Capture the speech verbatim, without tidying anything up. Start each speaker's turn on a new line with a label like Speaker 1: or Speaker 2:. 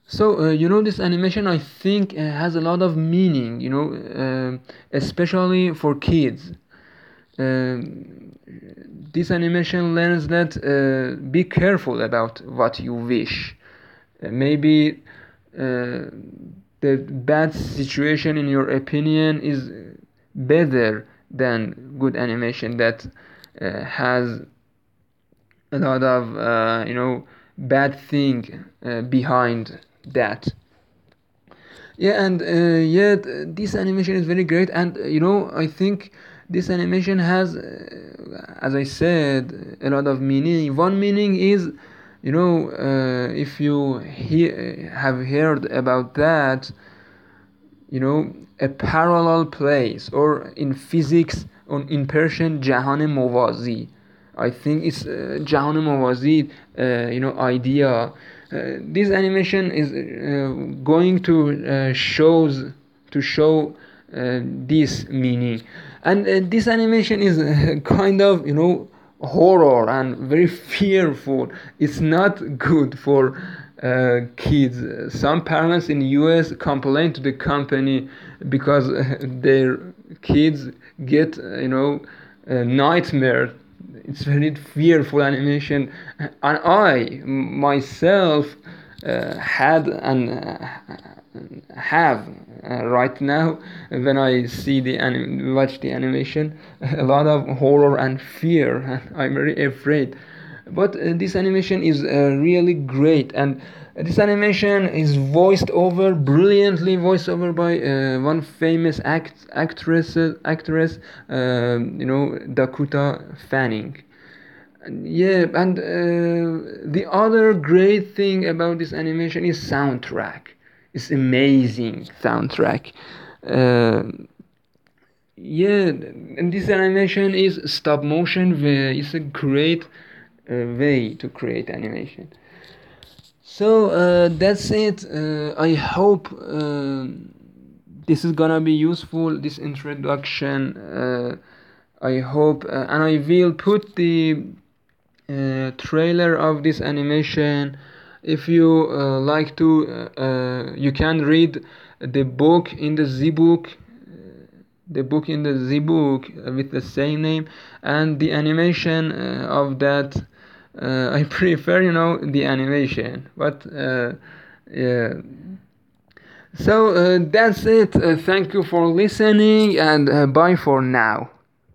Speaker 1: So, uh, you know, this animation I think uh, has a lot of meaning, you know, uh, especially for kids. Um, this animation learns that uh, be careful about what you wish. Uh, maybe uh, the bad situation in your opinion is better than good animation that uh, has a lot of uh, you know bad thing uh, behind that. Yeah, and uh, yeah, this animation is very great, and uh, you know, I think this animation has, uh, as I said, a lot of meaning. One meaning is, you know, uh, if you he- have heard about that, you know, a parallel place, or in physics, on in Persian, جهان موازی. I think it's uh, جهان موازی, uh, you know, idea. Uh, this animation is uh, going to uh, shows to show uh, this meaning, and uh, this animation is uh, kind of, you know, horror and very fearful. It's not good for uh, kids. Some parents in U S complain to the company because uh, their kids get, uh, you know, a nightmare. It's very fearful animation, and I myself uh, had and uh, have uh, right now, when I see the anim- watch the animation, a lot of horror and fear, and I'm very afraid. But uh, this animation is uh, really great, and this animation is voiced over brilliantly, voiced over by uh, one famous act actress actress um, you know, Dakota Fanning. Yeah, and uh, the other great thing about this animation is soundtrack. It's amazing soundtrack. Uh, yeah, and this animation is stop motion. It's a great uh, way to create animation. So uh, that's it. Uh, I hope uh, this is gonna be useful. This introduction. Uh, I hope, uh, and I will put the uh, trailer of this animation. If you uh, like to, uh, uh, you can read the book in the Z book, the book in the Z book with the same name, and the animation uh, of that. Uh, I prefer, you know, the animation, but uh, yeah. So uh, that's it. Uh, thank you for listening, and uh, bye for now.